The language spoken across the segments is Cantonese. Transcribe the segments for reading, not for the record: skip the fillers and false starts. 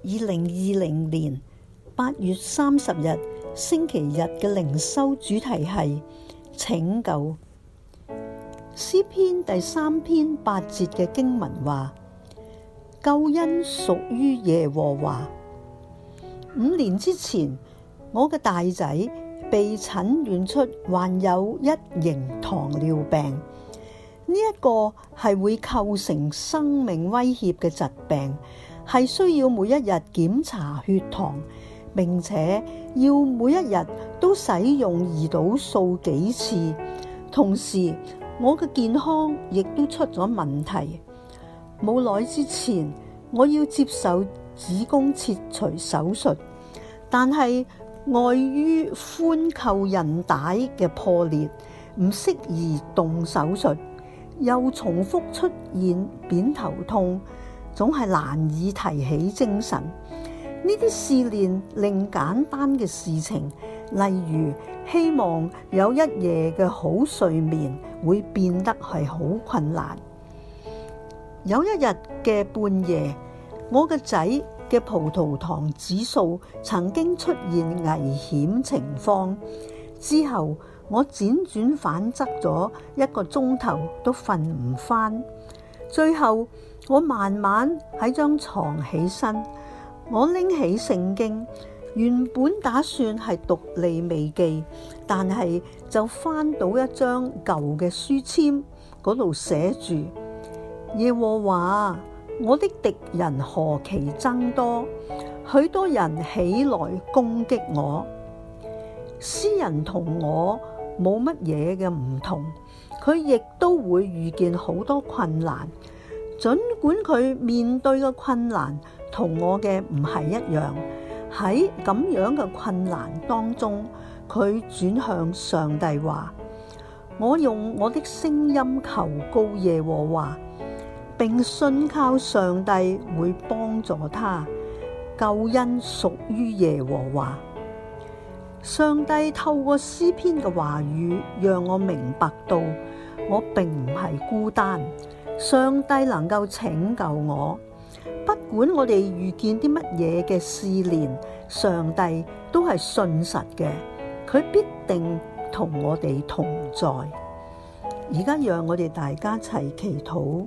2020年8月30日星期日嘅靈修主題係拯救。詩篇第3篇8節嘅經文話：救恩屬於耶和華。5年之前，我嘅大仔被診斷出患有1型糖尿病，呢一個係會構成生命威脅嘅疾病，係需要每一日檢查血糖，並且要每一日都使用胰島素幾次。同時，我嘅健康亦都出咗問題。冇耐之前，我要接受子宮切除手術，但係礙於髖構韌帶嘅破裂，唔適宜動手術，又重複出現偏頭痛，總係難以提起精神。呢啲試煉令簡單嘅事情，例如希望有一夜嘅好睡眠，會變得係好困難。有一日嘅半夜，我嘅仔嘅葡萄糖指數曾經出現危險情況，之後我輾轉反側咗1個鐘頭都瞓唔返，最後我慢慢喺張床起身，我拎起聖經，原本打算係讀利未記，但係就翻到一張舊嘅書籤，嗰度寫住：耶和華，我的敵人何其增多，許多人起來攻擊我。詩人同我冇乜嘢嘅唔同，佢亦都會遇見好多困難，儘管佢面對嘅困難同我嘅唔係一樣。喺咁樣嘅困難當中，佢轉向上帝話：我用我的聲音求告耶和華，並信靠上帝會幫助他。救恩屬於耶和華。上帝透過詩篇嘅話語，讓我明白到我並唔係孤單，上帝能夠拯救我。不管我哋遇見啲乜嘢嘅試煉，上帝都係信實嘅，佢必定同我哋同在。而家讓我哋大家一齊祈禱。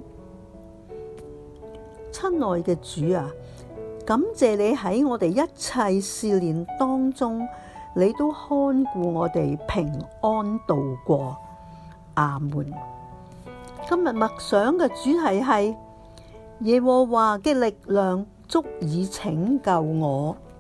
親愛嘅主啊，感謝你喺我哋一切試煉當中，你都看顧我哋平安度過。阿門。今日默想嘅主題係耶和華嘅力量足以拯救我。